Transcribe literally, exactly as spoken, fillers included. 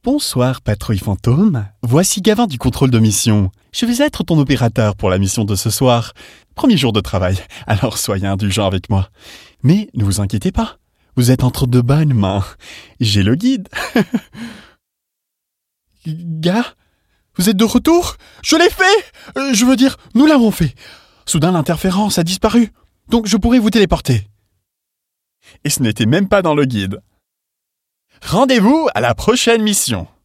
Bonsoir, patrouille fantôme. Voici Gavin du contrôle de mission. Je vais être ton opérateur pour la mission de ce soir. Premier jour de travail, alors soyez indulgent avec moi. Mais ne vous inquiétez pas, vous êtes entre de bonnes mains. J'ai le guide. Gars, vous êtes de retour ? Je l'ai fait ! euh, Je veux dire, nous l'avons fait. Soudain, l'interférence a disparu, donc je pourrais vous téléporter. Et ce n'était même pas dans le guide. Rendez-vous à la prochaine mission.